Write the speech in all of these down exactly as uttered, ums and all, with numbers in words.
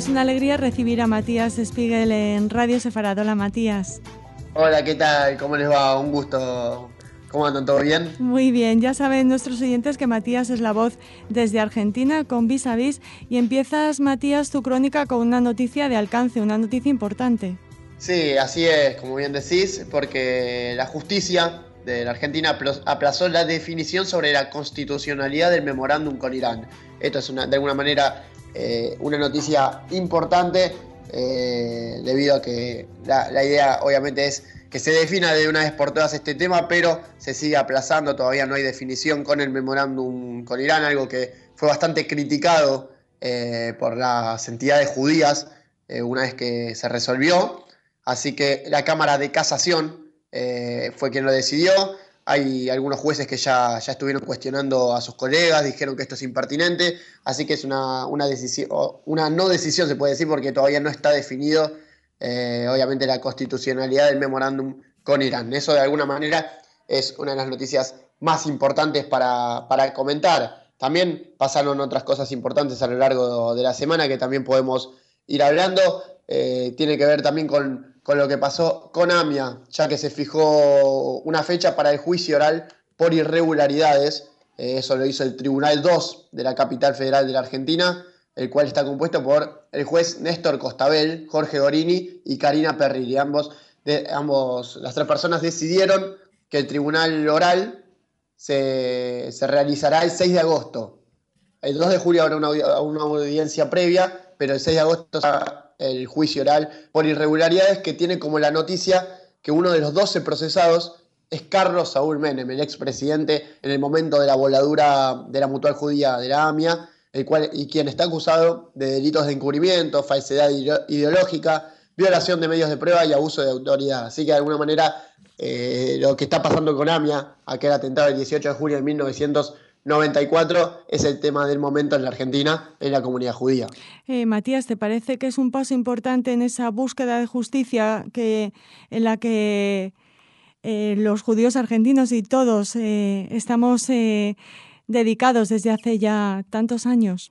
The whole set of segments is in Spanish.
es una alegría recibir a Matías Spiegel en Radio Sefarad. Hola, Matías. Hola, ¿qué tal? ¿Cómo les va? Un gusto. ¿Cómo andan? ¿Todo bien? Muy bien, ya saben nuestros oyentes que Matías es la voz desde Argentina con Vis a Vis, y empiezas, Matías, tu crónica con una noticia de alcance, una noticia importante. Sí, así es, como bien decís, porque la justicia de la Argentina aplazó la definición sobre la constitucionalidad del memorándum con Irán. Esto es una, de alguna manera eh, una noticia importante eh, debido a que la, la idea obviamente es que se defina de una vez por todas este tema, pero se sigue aplazando, todavía no hay definición con el memorándum con Irán, algo que fue bastante criticado eh, por las entidades judías eh, una vez que se resolvió. Así que la Cámara de Casación eh, fue quien lo decidió. Hay algunos jueces que ya, ya estuvieron cuestionando a sus colegas, dijeron que esto es impertinente, así que es una, una, decisión, una no decisión, se puede decir, porque todavía no está definido, eh, obviamente, la constitucionalidad del memorándum con Irán. Eso, de alguna manera, es una de las noticias más importantes para, para comentar. También pasaron otras cosas importantes a lo largo de la semana que también podemos ir hablando. Eh, tiene que ver también con con lo que pasó con AMIA, ya que se fijó una fecha para el juicio oral por irregularidades. Eh, eso lo hizo el Tribunal dos de la capital federal de la Argentina, el cual está compuesto por el juez Néstor Costabel, Jorge Gorini y Karina Perrilli. Ambos, de, ambos, las tres personas decidieron que el tribunal oral se, se realizará el seis de agosto. El dos de julio habrá una, una audiencia previa, pero el seis de agosto será el juicio oral por irregularidades, que tiene como la noticia que uno de los doce procesados es Carlos Saúl Menem, el expresidente en el momento de la voladura de la Mutual Judía de la AMIA, el cual, y quien está acusado de delitos de encubrimiento, falsedad ideológica, violación de medios de prueba y abuso de autoridad. Así que de alguna manera eh, lo que está pasando con AMIA, aquel atentado del dieciocho de julio de mil novecientos noventa y cuatro, es el tema del momento en la Argentina, en la comunidad judía. Eh, Matías, ¿te parece que es un paso importante en esa búsqueda de justicia que, en la que eh, los judíos argentinos y todos eh, estamos eh, dedicados desde hace ya tantos años?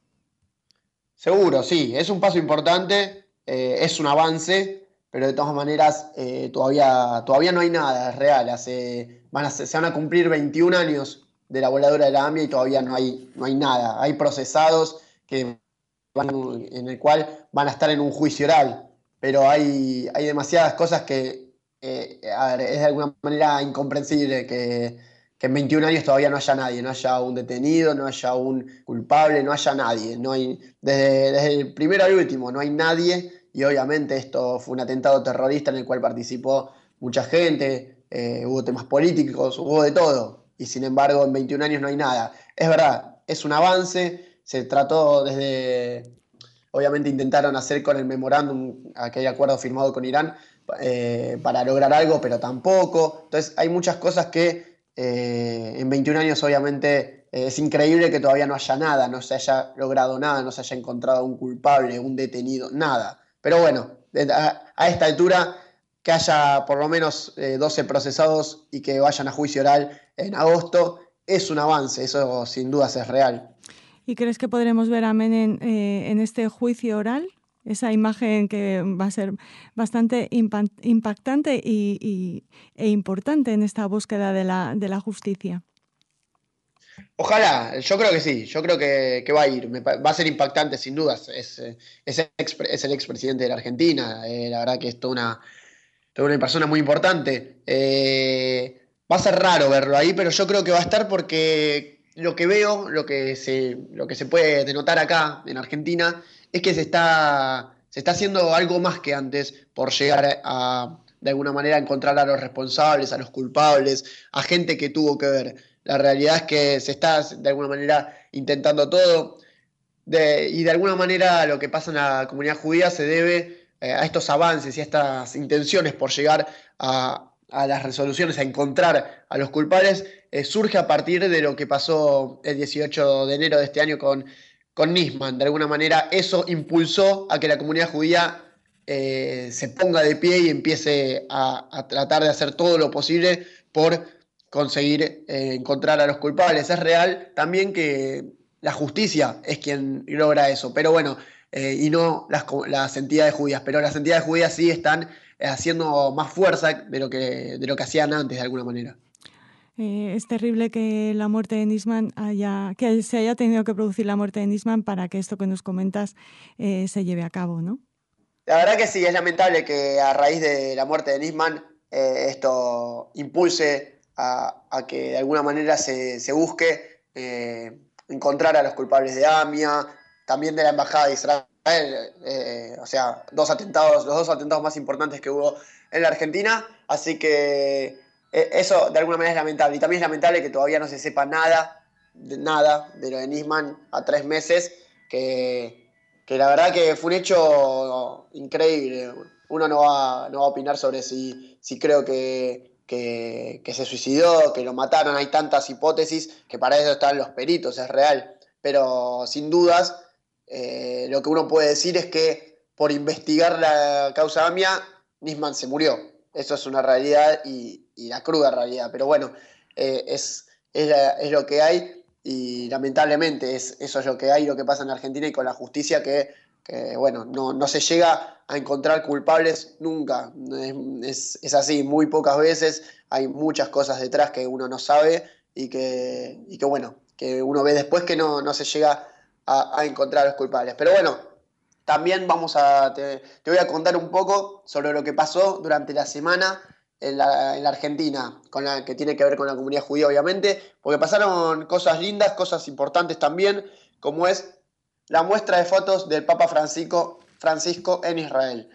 Seguro, sí, es un paso importante, eh, es un avance, pero de todas maneras eh, todavía, todavía no hay nada real. Hace, van a, se van a cumplir veintiún años de la voladura de la AMIA y todavía no hay, no hay nada. Hay procesados que van, en el cual van a estar en un juicio oral, pero hay, hay demasiadas cosas que eh, a ver, es de alguna manera incomprensible que, que en veintiún años todavía no haya nadie, no haya un detenido, no haya un culpable, no haya nadie. No hay, desde, desde el primero al último no hay nadie, y obviamente esto fue un atentado terrorista en el cual participó mucha gente, eh, hubo temas políticos, hubo de todo. Y sin embargo en veintiún años no hay nada. Es verdad, es un avance, se trató desde, obviamente intentaron hacer con el memorándum, aquel acuerdo firmado con Irán, eh, para lograr algo, pero tampoco. Entonces hay muchas cosas que eh, en veintiún años obviamente eh, es increíble que todavía no haya nada, no se haya logrado nada, no se haya encontrado un culpable, un detenido, nada. Pero bueno, a, a esta altura, que haya por lo menos eh, doce procesados y que vayan a juicio oral en agosto, es un avance, eso sin dudas es real. ¿Y crees que podremos ver a Menem eh, en este juicio oral? Esa imagen que va a ser bastante impactante y, y, e importante en esta búsqueda de la, de la justicia. Ojalá, yo creo que sí, yo creo que, que va a ir, Me, va a ser impactante sin dudas. Es, es, ex, es el expresidente de la Argentina, eh, la verdad que es toda una, toda una persona muy importante. Eh, va a ser raro verlo ahí, pero yo creo que va a estar porque lo que veo, lo que se, lo que se puede denotar acá en Argentina, es que se está, se está haciendo algo más que antes por llegar a, de alguna manera, encontrar a los responsables, a los culpables, a gente que tuvo que ver. La realidad es que se está, de alguna manera, intentando todo, de, y de alguna manera lo que pasa en la comunidad judía se debe eh, a estos avances y a estas intenciones por llegar a, a las resoluciones, a encontrar a los culpables, eh, surge a partir de lo que pasó el dieciocho de enero de este año con, con Nisman. De alguna manera eso impulsó a que la comunidad judía eh, se ponga de pie y empiece a, a tratar de hacer todo lo posible por conseguir eh, encontrar a los culpables. Es real también que la justicia es quien logra eso, pero bueno, eh, y no las, las entidades judías, pero las entidades judías sí están eh, haciendo más fuerza de lo que, de lo que hacían antes de alguna manera. Eh, es terrible que la muerte de Nisman haya, que se haya tenido que producir la muerte de Nisman para que esto que nos comentas eh, se lleve a cabo, ¿no? La verdad que sí, es lamentable que a raíz de la muerte de Nisman eh, esto impulse a, a que de alguna manera se, se busque eh, encontrar a los culpables de AMIA, también de la Embajada de Israel, eh, o sea, dos atentados, los dos atentados más importantes que hubo en la Argentina, así que eh, eso de alguna manera es lamentable. Y también es lamentable que todavía no se sepa nada, de, nada de lo de Nisman a tres meses, que que la verdad que fue un hecho increíble. Uno no va, no va a opinar sobre si, si creo que, que, que se suicidó, que lo mataron. Hay tantas hipótesis que para eso están los peritos, es real. Pero sin dudas, eh, lo que uno puede decir es que por investigar la causa AMIA, Nisman se murió. Eso es una realidad y, y la cruda realidad. Pero bueno, eh, es, es, la, es lo que hay. Y lamentablemente es, eso es lo que hay, lo que pasa en Argentina y con la justicia que, que bueno, no, no se llega a encontrar culpables nunca. Es, es, es así, muy pocas veces, hay muchas cosas detrás que uno no sabe y que, y que bueno, que uno ve después que no, no se llega a, a encontrar a los culpables. Pero bueno, también vamos a, te, te voy a contar un poco sobre lo que pasó durante la semana en la, en la Argentina, con la, que tiene que ver con la comunidad judía, obviamente, porque pasaron cosas lindas, cosas importantes también, como es la muestra de fotos del Papa Francisco, Francisco en Israel.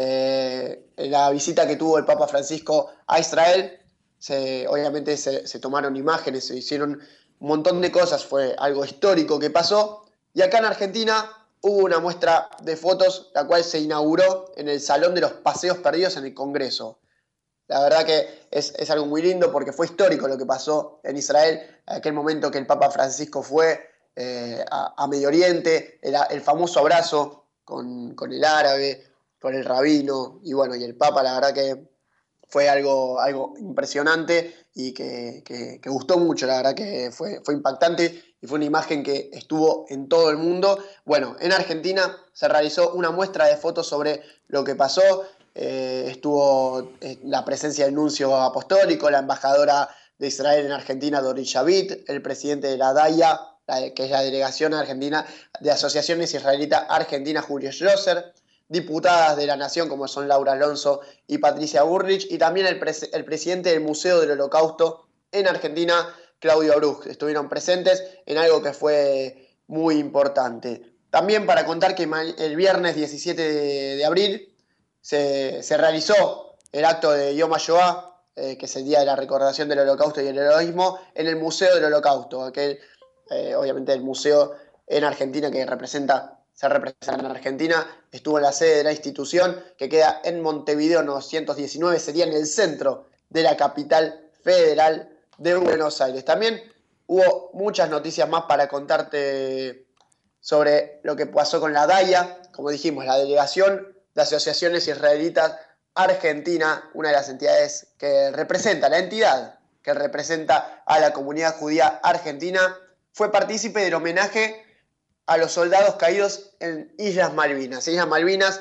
Eh, la visita que tuvo el Papa Francisco a Israel, se, obviamente se, se tomaron imágenes, se hicieron un montón de cosas, fue algo histórico que pasó, y acá en Argentina hubo una muestra de fotos, la cual se inauguró en el Salón de los Paseos Perdidos en el Congreso. La verdad que es, es algo muy lindo porque fue histórico lo que pasó en Israel, en aquel momento que el Papa Francisco fue eh, a, a Medio Oriente, era el famoso abrazo con, con el árabe, con el rabino, y bueno, y el Papa, la verdad que fue algo, algo impresionante y que, que, que gustó mucho, la verdad que fue, fue impactante y fue una imagen que estuvo en todo el mundo. Bueno, en Argentina se realizó una muestra de fotos sobre lo que pasó. Eh, estuvo eh, la presencia del nuncio apostólico, la embajadora de Israel en Argentina, Dorit Shavit, el presidente de la DAIA, la, que es la delegación argentina de Asociaciones Israelitas Argentina, Julio Schlosser, diputadas de la Nación como son Laura Alonso y Patricia Burrich, y también el, pres el presidente del Museo del Holocausto en Argentina, Claudio Bruch, estuvieron presentes en algo que fue muy importante. También para contar que el viernes diecisiete de abril se, se realizó el acto de Yom HaShoah, eh, que es el día de la recordación del Holocausto y el heroísmo, en el Museo del Holocausto, aquel, eh, obviamente el museo en Argentina que representa, se representa en Argentina, estuvo en la sede de la institución que queda en Montevideo novecientos diecinueve, sería en el centro de la capital federal de Buenos Aires. También hubo muchas noticias más para contarte sobre lo que pasó con la DAIA, como dijimos, la Delegación de Asociaciones Israelitas Argentina, una de las entidades que representa, la entidad que representa a la comunidad judía argentina, fue partícipe del homenaje a los soldados caídos en Islas Malvinas. Islas Malvinas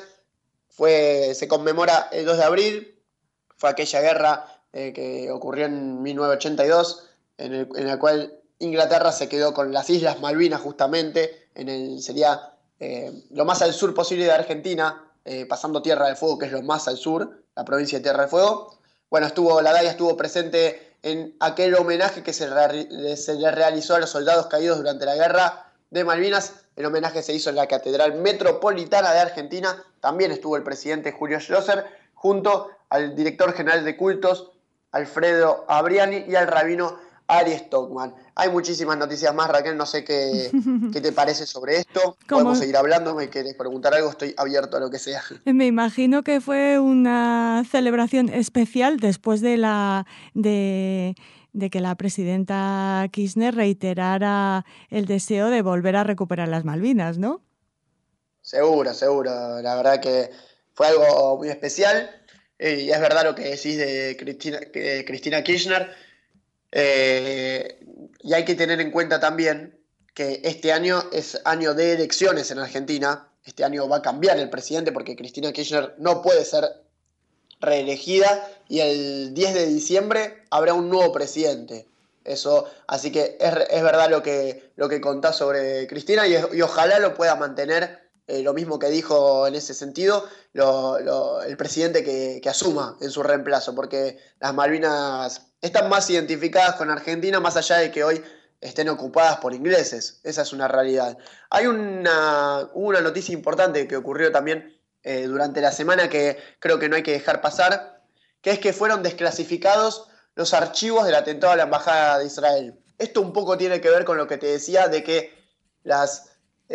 fue, se conmemora el dos de abril, fue aquella guerra eh, que ocurrió en mil novecientos ochenta y dos, en, el, en la cual Inglaterra se quedó con las Islas Malvinas justamente, en el, sería eh, lo más al sur posible de Argentina, eh, pasando Tierra del Fuego, que es lo más al sur, la provincia de Tierra del Fuego. Bueno, estuvo, la DAIA estuvo presente en aquel homenaje que se, re, se le realizó a los soldados caídos durante la guerra de Malvinas. El homenaje se hizo en la Catedral Metropolitana de Argentina. También estuvo el presidente Julio Schlosser, junto al director general de cultos, Alfredo Abriani, y al rabino Ari Stockman. Hay muchísimas noticias más, Raquel, no sé qué, qué te parece sobre esto. Podemos seguir hablando, me querés preguntar algo, estoy abierto a lo que sea. Me imagino que fue una celebración especial después de la de, de que la presidenta Kirchner reiterara el deseo de volver a recuperar las Malvinas, ¿no? Seguro, seguro. La verdad que fue algo muy especial. Y es verdad lo que decís de Cristina, de Cristina Kirchner. Eh, y hay que tener en cuenta también que este año es año de elecciones en Argentina este año va a cambiar el presidente porque Cristina Kirchner no puede ser reelegida y el diez de diciembre habrá un nuevo presidente. Eso, así que es, es verdad lo que, lo que contás sobre Cristina y, y ojalá lo pueda mantener, eh, lo mismo que dijo en ese sentido lo, lo, el presidente que, que asuma en su reemplazo, porque las Malvinas están más identificadas con Argentina más allá de que hoy estén ocupadas por ingleses. Esa es una realidad. Hay una, una noticia importante que ocurrió también eh, durante la semana que creo que no hay que dejar pasar, que es que fueron desclasificados los archivos del atentado a la Embajada de Israel. Esto un poco tiene que ver con lo que te decía de que las,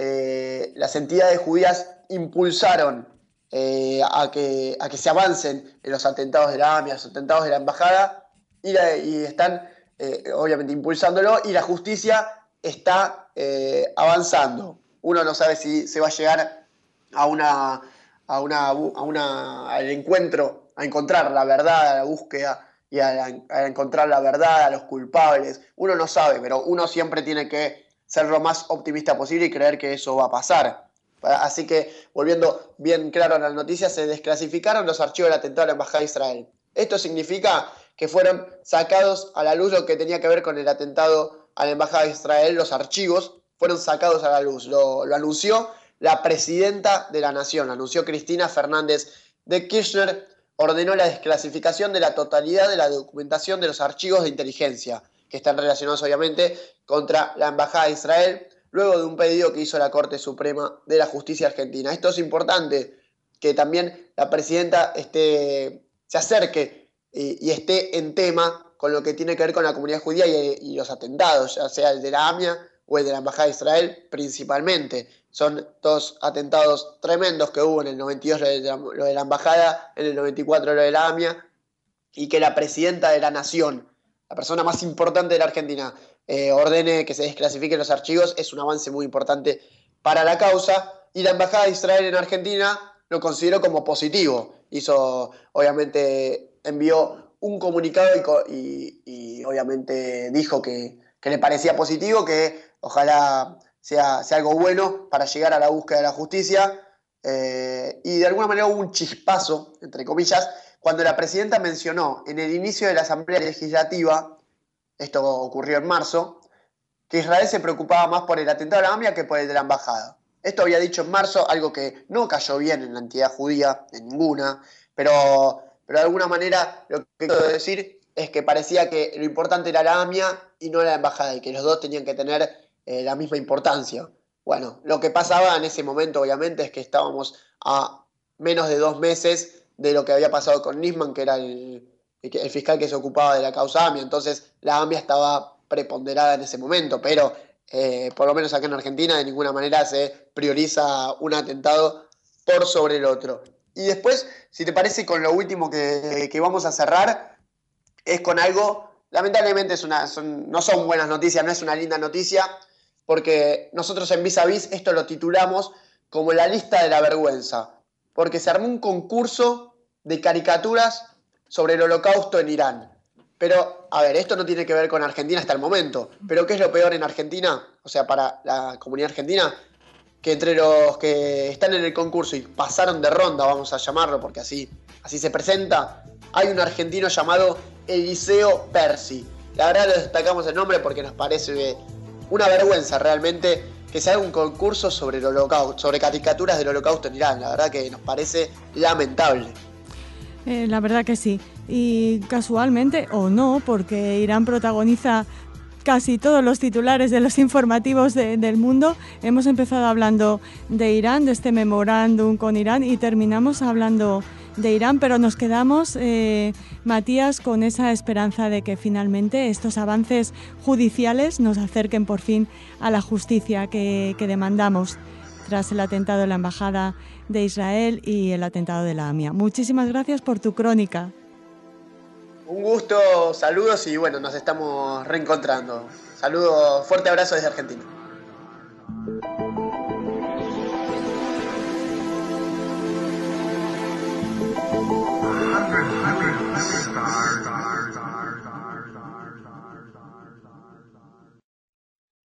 eh, las entidades judías impulsaron eh, a, que, a que se avancen en los atentados de la AMIA, los atentados de la Embajada, y, la, y están eh, obviamente impulsándolo, y la justicia está eh, avanzando. Uno no sabe si se va a llegar a una, a una, a una, al encuentro, a encontrar la verdad, a la búsqueda y a, a encontrar la verdad, a los culpables. Uno no sabe, pero uno siempre tiene que ser lo más optimista posible y creer que eso va a pasar. Así que, volviendo bien claro a las noticias, se desclasificaron los archivos del atentado a la Embajada de Israel. Esto significa que fueron sacados a la luz lo que tenía que ver con el atentado a la Embajada de Israel. Los archivos fueron sacados a la luz. Lo, lo anunció la presidenta de la Nación, lo anunció Cristina Fernández de Kirchner. Ordenó la desclasificación de la totalidad de la documentación de los archivos de inteligencia, que están relacionados obviamente contra la Embajada de Israel, luego de un pedido que hizo la Corte Suprema de la Justicia Argentina. Esto es importante, que también la presidenta esté, se acerque y, y esté en tema con lo que tiene que ver con la comunidad judía y, y los atentados, ya sea el de la AMIA o el de la Embajada de Israel principalmente. Son dos atentados tremendos que hubo en el noventa y dos, lo de, la, lo de la Embajada, en el noventa y cuatro lo de la AMIA, y que la presidenta de la Nación, la persona más importante de la Argentina, eh, ordene que se desclasifiquen los archivos, es un avance muy importante para la causa, y la Embajada de Israel en Argentina lo consideró como positivo. Hizo, obviamente, envió un comunicado y, y, y obviamente dijo que, que le parecía positivo, que ojalá Sea, sea algo bueno para llegar a la búsqueda de la justicia, eh, y de alguna manera hubo un chispazo, entre comillas, cuando la presidenta mencionó en el inicio de la Asamblea Legislativa, esto ocurrió en marzo, que Israel se preocupaba más por el atentado a la AMIA que por el de la Embajada. Esto había dicho en marzo, algo que no cayó bien en la entidad judía, en ninguna, pero, pero de alguna manera lo que quiero decir es que parecía que lo importante era la AMIA y no la Embajada, y que los dos tenían que tener Eh, la misma importancia. Bueno, lo que pasaba en ese momento obviamente es que estábamos a menos de dos meses de lo que había pasado con Nisman, que era el, el fiscal que se ocupaba de la causa AMIA, entonces la AMIA estaba preponderada en ese momento, pero eh, por lo menos acá en Argentina de ninguna manera se prioriza un atentado por sobre el otro. Y después, si te parece, con lo último que, que vamos a cerrar, es con algo, lamentablemente es una, son, no son buenas noticias, no es una linda noticia, porque nosotros en Vis a Vis esto lo titulamos como la lista de la vergüenza, porque se armó un concurso de caricaturas sobre el holocausto en Irán. Pero, a ver, esto no tiene que ver con Argentina hasta el momento, pero ¿qué es lo peor en Argentina? O sea, para la comunidad argentina, que entre los que están en el concurso y pasaron de ronda, vamos a llamarlo, porque así, así se presenta, hay un argentino llamado Eliseo Percy. La verdad lo destacamos el nombre porque nos parece una vergüenza realmente que se haga un concurso sobre el holocausto, sobre caricaturas del holocausto en Irán. La verdad que nos parece lamentable. Eh, la verdad que sí. Y casualmente, o no, porque Irán protagoniza casi todos los titulares de los informativos de, del mundo. Hemos empezado hablando de Irán, de este memorándum con Irán, y terminamos hablando de Irán, pero nos quedamos, eh, Matías, con esa esperanza de que finalmente estos avances judiciales nos acerquen por fin a la justicia que, que demandamos tras el atentado de la Embajada de Israel y el atentado de la AMIA. Muchísimas gracias por tu crónica. Un gusto, saludos y bueno, nos estamos reencontrando. Saludos, fuerte abrazo desde Argentina. Hundred, hundred, hundred stars.